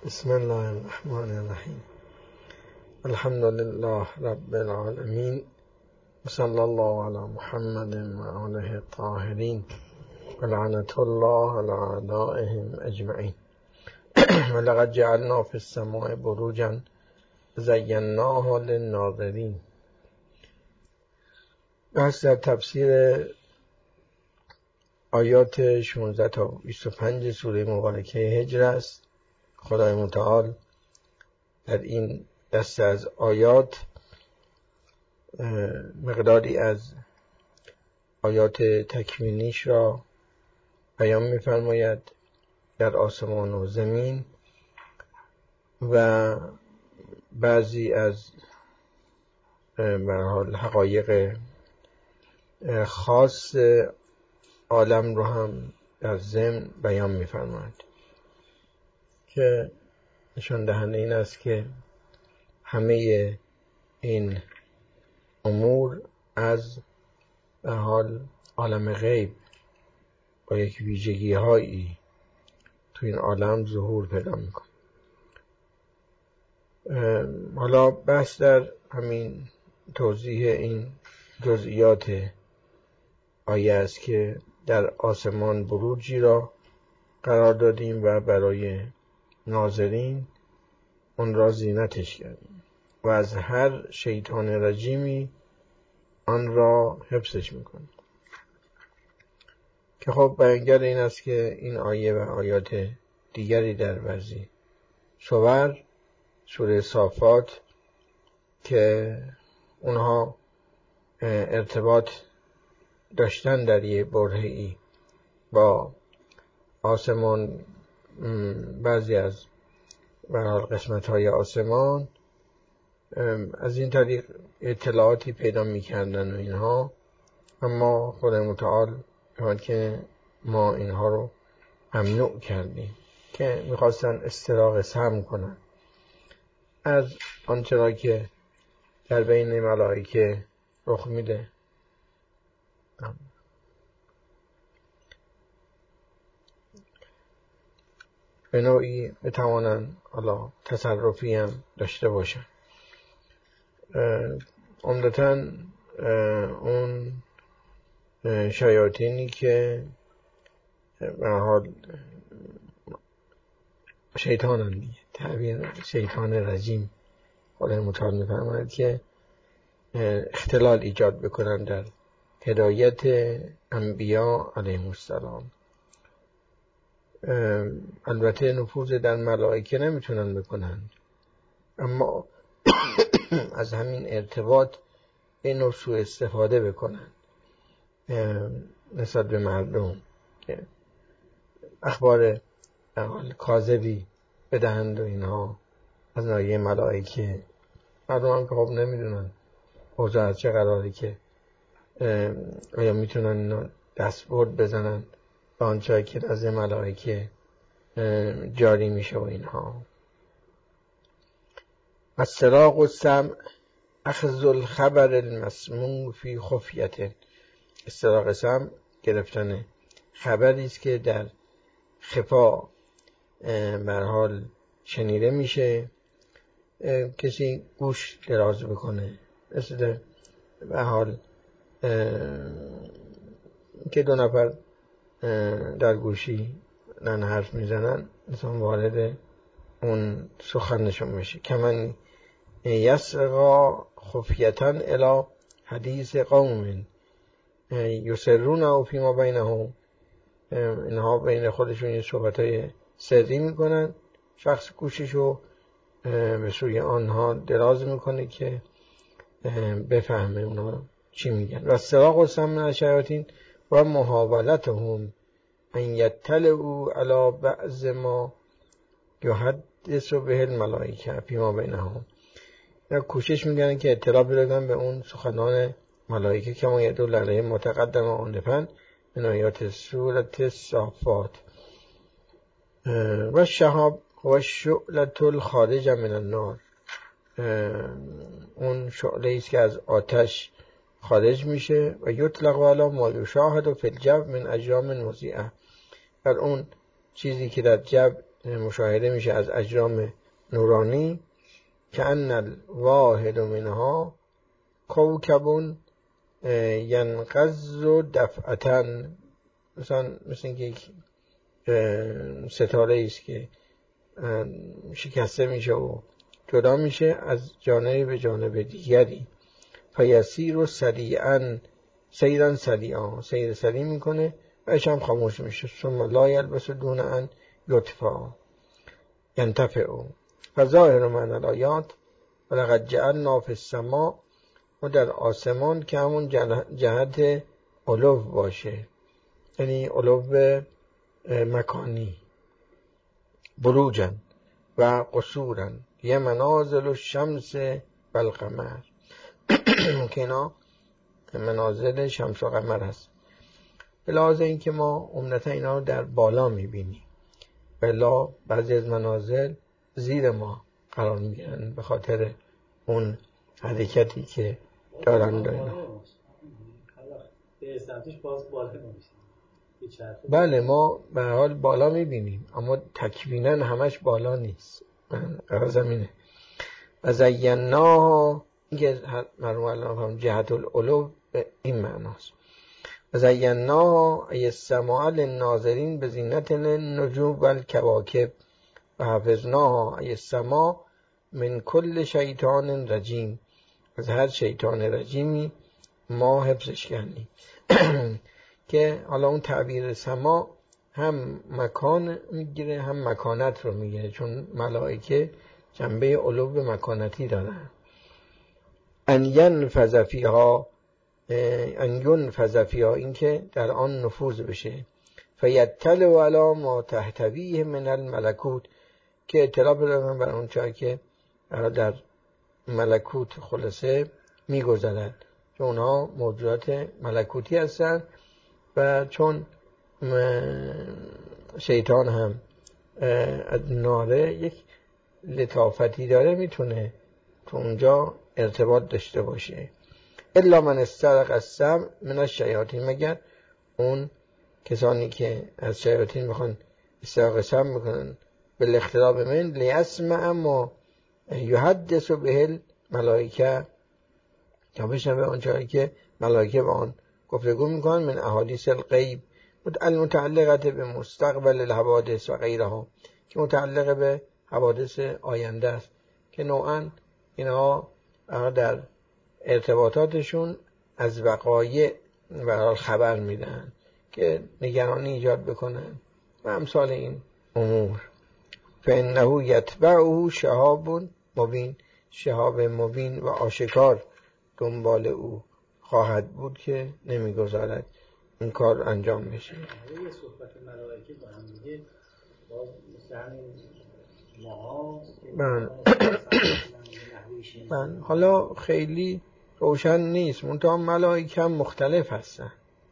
بسم الله الرحمن الرحیم. الحمد لله رب العالمین و صلی الله علی محمد و آله الطاهرین و لعنت الله علی اعدائهم اجمعین. و لقد جعلنا فی السماء بروجا زیناها للناظرین. بحث در تفسیر آیات 16 تا 25 سوره مبارکه هجر است. خدای متعال در این دسته از آیات مقداری از آیات تکوینیش را بیان می‌فرماید در آسمان و زمین و بعضی از به حال حقایق خاص عالم رو هم در ضمن بیان می‌فرماید که نشان دهنده این است که همه این امور از به حال عالم غیب با یک ویژگی هایی تو این عالم ظهور پیدا میکنه. حالا بحث در همین توضیح این جزئیات آیه است که در آسمان بروجی را قرار دادیم و برای ناظرین اون را زینتش کردیم و از هر شیطان رجیمی آن را حفظش میکنیم. که خب بیانگر این است که این آیه و آیات دیگری در بعضی سوره صافات که اونها ارتباط داشتن در یه برهه‌ای با آسمان، بعضی از قسمت‌های آسمان، از این طریق اطلاعاتی پیدا می‌کردن و اینها، اما خدای متعال فرمود که ما اینها رو ممنوع کردیم که می‌خواستن استراق سهم کنن از آنچه را که در بین ملائکه رخ میده. به نوعی بتوانن حالا تصرفی هم داشته باشن. عمدتاً اون شیاطینی که به حال شیطانن دیگه، تعبیر شیطان رجیم، خدای متعال می‌فرماید که اختلال ایجاد بکنن در هدایت انبیا علیهم السلام. البته نفوذ در ملائکه نمیتونن بکنن، اما از همین ارتباط این نوع سوء استفاده بکنن نسبت به مردم که اخبار کاذبی بدهند و اینها از ناحیه ملائکه. مردم هم که خب نمیدونن اوضاع از چه قراری که آیا میتونن اینو دستبرد بزنن به آنچه که از ملائکه جاری میشه و اینها. السراق السمع اخذ الخبر المسموع فی خفیه. استراق سمع گرفتن خبری است که در خفا به حال شنیده میشه. کسی گوش دراز بکنه، مثل به حال که دو نفر در گوشی دارن حرف میزنن، مثلا وارد اون سخنشون میشه. که من یسرقا خفیتاً الی حدیث قوم یسرون او فیما بینهم. اینها بین خودشون یه صحبتای سری میکنن، شخص گوششو به سوی آنها دراز میکنه که بفهمه اونا چی میگن. و السراق السمع الشیاطین و محاولتهم ان یطلعوا علی بعض ما یحدث به الملائکه فیما بینهم. یا کوشش میکنن که اطلاع بدن به اون سخنان ملائکه که ما یدل علیه متقدم آنفن من آیات سورة صافات. و شهاب و شعلة الخارج من النار، اون شعله است که از آتش خارج میشه. و یطلق علی ما یشاهد فی الجو من اجرام مضیئه، بر اون چیزی که در جو مشاهده میشه از اجرام نورانی که ان الواحد منها کوکبون ینقض دفعتا، مثل اینکه یک ستاره است که شکسته میشه و جدا میشه از جانب به جانب دیگری. فیسیر سریعا سیرا سریعا، سیر سریع میکنه و هم خاموش میشه. ثم لا یلبس دون ان یطفا ینتفع. فظاهر معنی الآیات ولقد جعلنا فی السماء، و در آسمان که همون جهت علو باشه، یعنی علو مکانی، بروجن و قصورا یه منازل الشمس و القمر که اینا منازل شمس و قمر هست. به لحاظ این که ما عمدتا اینا رو در بالا میبینیم، بلا بعضی از منازل زیر ما قرار میگیرن به خاطر اون حرکتی که دارن دارن. بله ما به حال بالا میبینیم، اما تکویناً همش بالا نیست. غرضم اینه و زیناها، اینکه مرحوم الله هم جهت العلو به این معناست. و زیناها ای السماء للناظرین بزینت النجوم والکواکب و حفظناها ای السماء من کل شیطان رجیم، از هر شیطان رجیمی ما حفظش کردیم. که حالا اون تعبیر سما هم مکان میگیره هم مکانت رو میگیره، چون ملائکه جنبه علو مکانتی دارن. ان ینفذ فیها، این که در آن نفوذ بشه. فیطلع علی ما تحتویه من الملکوت، که اطلاع بدن بر اون چیزی که در ملکوت خلاصه میگذرد، که اونها موجودات ملکوتی هستن. و چون شیطان هم ناره یک لطافتی داره، میتونه تو اونجا ارتباط داشته باشه. الا من استرق السمع من الشیاطین، مگر اون کسانی که از شیاطین میخوان استراق سمع میکنن بالاختلاف من لیسمع ما یحدث به الملائکه، تا بشنوه آن چیزی که ملائکه با آن گفتگو میکنن من احادیث الغیب المتعلقه به مستقبل الحوادث و غیرها، که متعلق به حوادث آینده است، که نوعا اینها در ارتباطاتشون از وقایع برای خبر میدن که نگرانی ایجاد بکنن و امثال این امور. فانه یتبعه شهاب مبین، شهاب مبین و آشکار دنبال او خواهد بود که نمیگذارد این کار انجام بشه. یه صحبت ملائکه با هم دیگه باز مثل همین ماها من حالا خیلی روشن نیست، منتها ملائکه هم مختلف هستن،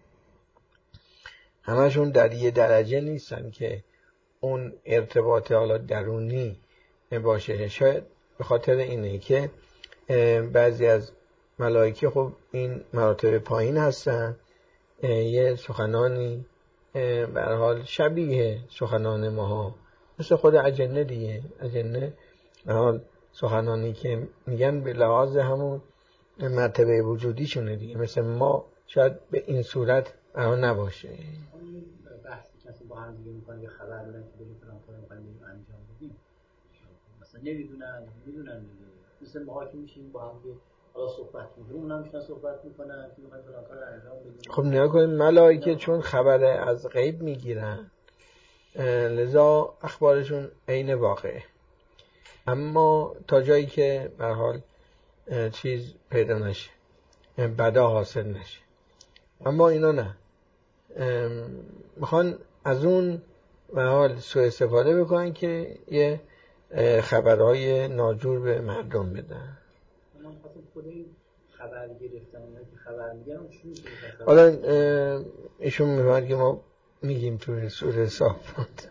همشون در یه درجه نیستن که اون ارتباط حالا درونی باشه. شاید به خاطر اینه که بعضی از ملائکه خب این مراتب پایین هستن، یه سخنانی به هر حال شبیه سخنان ماها، مثل خود اجنه دیگه. اجنه به حال سخنانی که میگن به لحاظ همون مرتبه وجودیشونه دیگه، مثل ما شاید به این صورت نباشه. بحثی که با هم دیگه میکنن یه خبر میدن که بریم فلان کارو می‌خوایم انجام بدیم، مثلا نمیدونن دیگه، مثل ما که میشیم با هم دیگه حالا صحبت می‌کنیم، اونم میشن صحبت میکنن که می‌خوایم فلان کارو انجام بدیم. خب نگاه کنید ملائکه چون خبر از غیب میگیرن لذا اخبارشون عین واقعه، اما تا جایی که به هر حال چیز پیدا نشه، بدا حاصل نشه. اما اینا نه، میخوان از اون به هر حال سوء استفاده بکنن که یه خبرهای ناجور به مردم بدن. من خواستم خود این خبر گرفتن اینا که خبر میگن اون چی میشه؟ حالا ایشون میگن که ما میگیم توی سوره صافات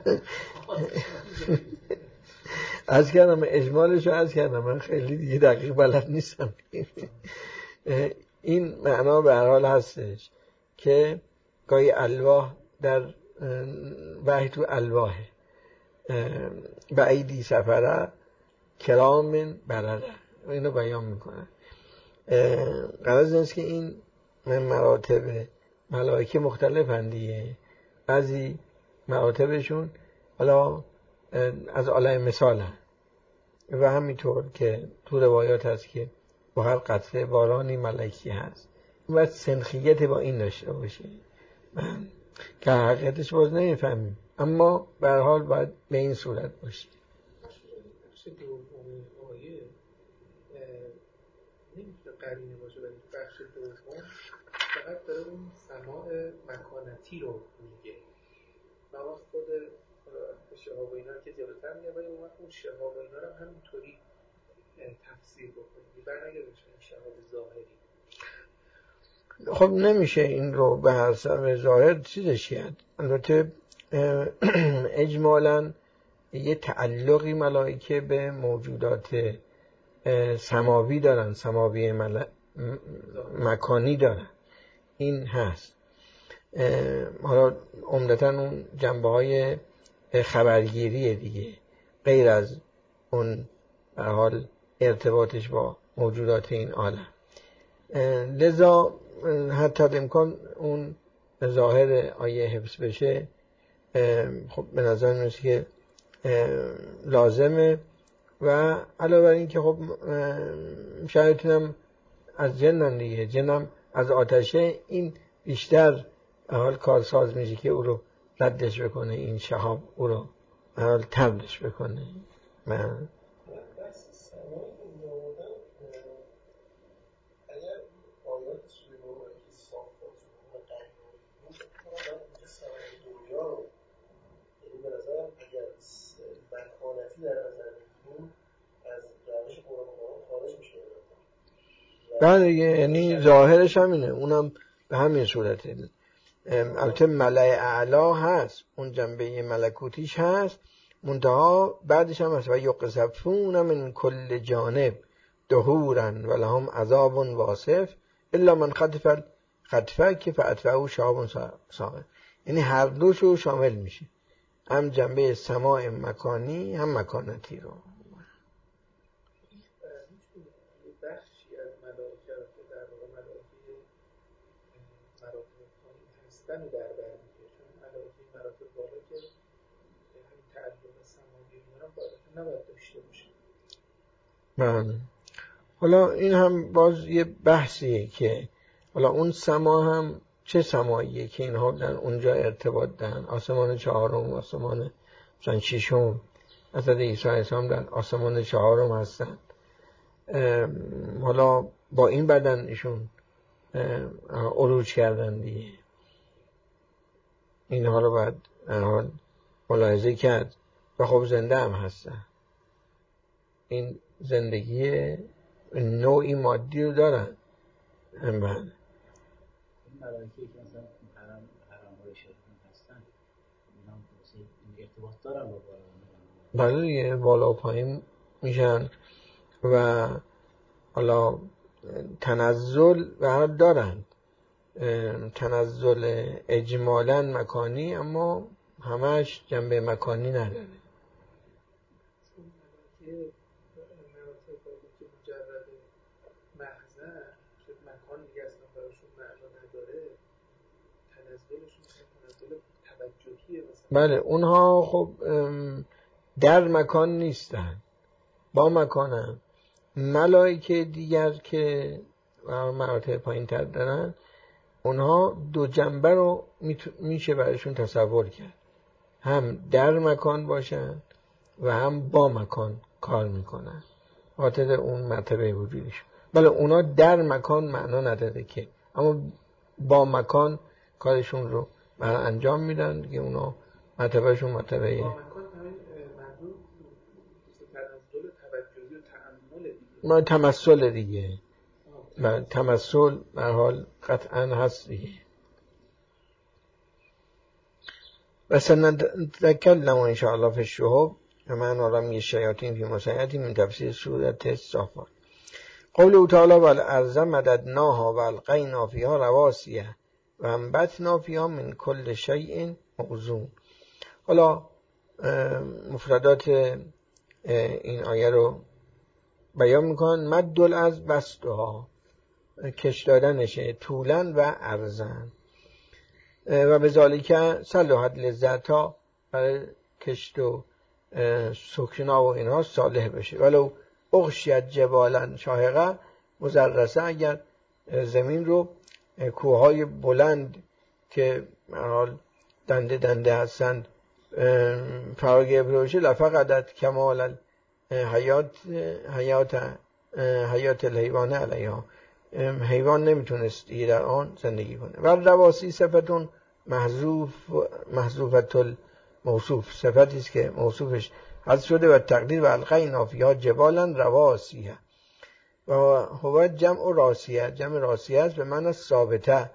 از کردم اجمالشو از کردم، من خیلی دیگه دقیق بلد نیستم. این معنا به هر حال هستش که گاهی الواح در وحی تو الواحه، بعیدی سفره کرام برره، اینو بیان میکنه. غرض اینست که این مراتب ملائکه مختلفن دیگه. بعضی مراتبشون حالا از عالم مثالن و همینطور که تو روایات هست که با هر قطره بارانی ملکی هست. باید سنخیت با این داشته باشه که حقیقتش باز نمیفهمیم، اما به هر حال باید به این صورت باشه. بخش دوم آیه نمیتونه قرینه باشه، ولی تو بخش دوم فقط داره اون سماع مکانتی رو میگه و خود شهاب و اینا رو که جلوتر میگه، ولی اون شهاب و اینا رو همینطوری تفسیر بکنیم برنگردش این شهاب ظاهری. خب نمیشه این رو به حسب ظاهر چیزش کرد. البته اجمالاً یه تعلقی ملائکه به موجودات سماوی دارن، سماوی مکانی دارن، این هست. حالا عمدتاً اون جنبه های خبرگیری دیگه، غیر از اون به حال ارتباطش با موجودات این عالم. لذا حتی امکان اون ظاهر آیه حفظ بشه، خب به نظر میاد که لازمه. و علاوه بر این که خب شاید هم از جنن دیگه، جنم از آتشه، این بیشتر حال کارساز میشه که او رو ردش بکنه، این شهاب او رو حال تردش بکنه. من مکانتی در نظر بگیریم از روش قرآن خارج میشه. بله، یعنی ظاهرش همینه، اونم به همین صورته. البته ملأ اعلی هست، اون جنبه ملکوتیش هست، منتها بعدش هم هست و یقذفون من کل جانب دهورا ولهم عذاب واصف الا من خطفه که فاتبعه شهاب ثاقب. یعنی هر دوشو شامل میشه، هم جنبه سماع مکانی هم مکانتی رو. بخشی از ملائکه رو که در واقع ملائکه مراتب پایین هستن رو در بر میگیره، چون ملائکه مراتب بالا که همین تعلق سماوی اینا رو نباید داشته باشه. بله. حالا این هم باز یه بحثیه که حالا اون سما هم چه سماییه که اینها در اونجا ارتباط دارن. آسمان چهارم، آسمان مثلا ششم، حضرت عیسی علیه السلام در آسمان چهارم هستن. حالا با این بدن ایشون عروج کردن دیگه. اینها رو باید ملاحظه کرد و خب زنده هم هستن. این زندگی نوعی مادی رو دارن. این ملائکه که مثلا حرم‌های شریفین هستن، اینا ارتباط دارن با بالا. بله دیگه، بالا و پایین میشن و حالا تنزل و دارن، تنزل اجمالاً مکانی، اما همش جنبه مکانی نداره. چون ملائکه مراتب بالا که مجرد محضن شد مکان دیگه اصلا براشون معنا نداره، تنزلشون تنزل توجهیه مثلا. بله، اونها خب در مکان نیستن، با مکانن. ملائکه دیگر که مراتب پایین تر دارن، اونها دو جنبه رو میشه برایشون تصور کرد، هم در مکان باشن و هم با مکان کار میکنن، خاطر اون مرتبه وجودیش. بله اونا در مکان معنا نداره که، اما با مکان کارشون رو برای انجام میدن که اونا مرتبهشون مرتبه با مکان همین منظور تنزل توجهی و تأمل دیگه، ما تمثل دیگه. تمثل به حال قطعا هست دیگه. و سنتکلم ان شاء الله فی الشهب من علم الشیاطین فی مسیحتی من تفسیر سورة الصافات. قوله تعالی والارض مددناها والقینا فیها رواسیه و انبتنا فیها من کل شیء موزون. حالا مفردات این آیه رو بیان میکنن. مد از بسطها، کش دادنشه، طولن و عرضن. و به ذالک صلحت لذتا، برای کشت و سکنا و اینها صالح بشه. ولو اغشیت جبالا شاهقه مزرسه، اگر زمین رو کوههای بلند که دنده دنده هستند فرا گرفته باشه، لفقدت کمال حیات الحیوان علیها، حیوان نمیتونست در آن زندگی کنه. و رواسی صفتون محذوفت الموصوف، صفتی است که موصوفش حذف شده. و تقدیر و القینا فیها جبالا رواسیه. و هو جمع راسیه، جمع راسیه است به معنی ثابته،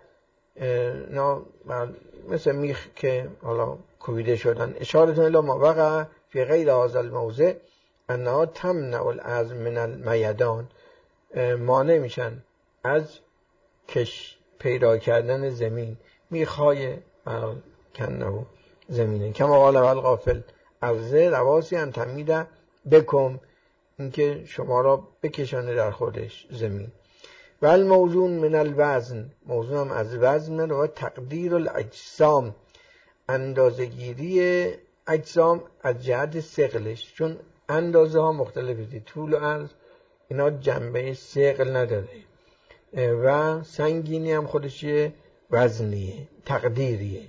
مثل میخ که حالا کوبیده شدن. اشارتون الی ما وقع فی غیر هذا الموضع انها تمنع العزم من المیدان، مانع میشن از کش پیدا کردن زمین. میخهای کنه زمینه. کما قال الغافل ارزه رواسی ان تمیده بکم، اینکه شما را بکشانه در خودش زمین. و الموزون من الوزن، موزون هم از وزن. و تقدیر الاجسام، اندازه‌گیری اجسام از جهت ثقلش، چون اندازه ها مختلفه، طول و عرض اینا جنبه ثقل نداره و سنگینی هم خودش وزنیه، تقدیریه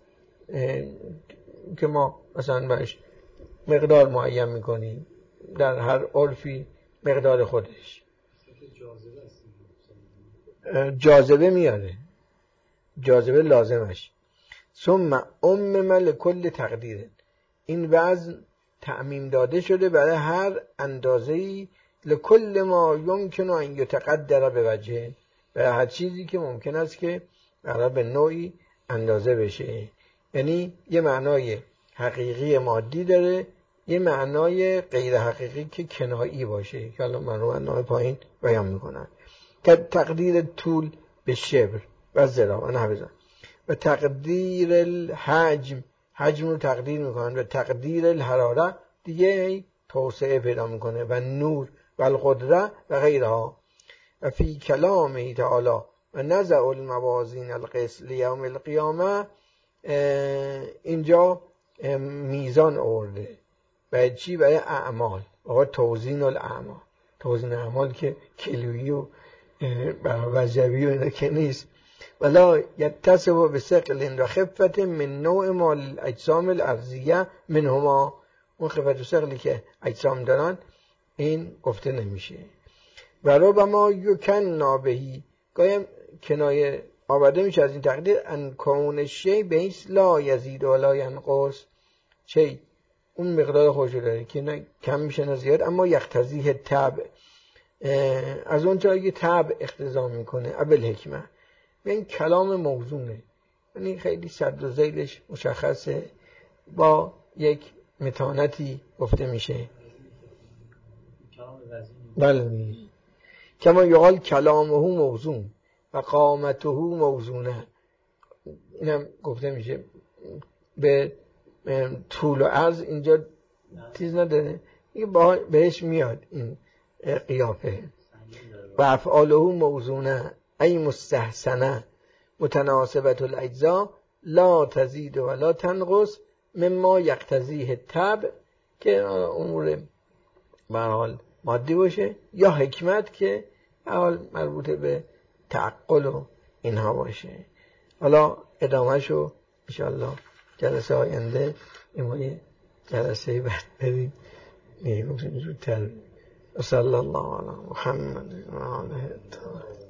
که ما مثلا باش مقدار معین میکنیم، در هر عرفی مقدار خودش. جاذبه میاره، جاذبه لازمش. ثم مل کل تقدیر، این وزن تعمیم داده شده برای هر اندازه‌ای، لکل ما یمکن ان یتقدر به وجه، برای هر چیزی که ممکن است که برای به نوعی اندازه بشه. یعنی یه معنای حقیقی مادی داره، یه معنای غیر حقیقی که کنایی باشه که الان من رو معنای پایین بیان میکنن. که تقدیر طول به شبر و ذراع و نحوه، و تقدیر الحجم، حجم رو تقدیر میکنن. و تقدیر الحراره، دیگه توسعه پیدا میکنه. و نور و القدره و غیرها. و فی کلامه تعالی و نزع الموازین القسط لیوم القیامه، اینجا میزان آورده برای چی؟ برای اعمال. و توزین الاعمال، توزین اعمال که کیلویی و وجبی و اینا که نیست. ولا یتصف بثقل و خفت من نوع مال الاجسام الارضیه منهما، اون خفت و ثقلی که اجسام دارن این گفته نمیشه. و ربما یکنا بهی، گاهی کنایه آورده میشه از این تقدیر، ان کون شی بهیس لا یزید و لا ینقص، شی اون مقدار خودش داره که نه کم میشه نه زیاد، اما یقتضیه طبع، از اون جایی که طبع اقتضا میکنه. ابل حکمه، این کلام موزونه، یعنی خیلی صد و ذیلش مشخصه، با یک متانتی گفته میشه. بله، کما یقال کلامه موزون و قامته موزونه، اینم گفته میشه. به طول و عرض اینجا چیز نداره، بهش میاد این قیافه. و افعاله موزونه ای مستحسنه متناسبت الاجزا لا تزید و لا تنقص مما یقتضیه طبع، که امور به حال مادی باشه، یا حکمت که به حال مربوط به تعقل و اینها باشه. حالا ادامهشو انشاءالله جلسه آینده، این جلسه بعد بریم میگیم زودتر. صلی الله علی محمد و آله الطاهرین.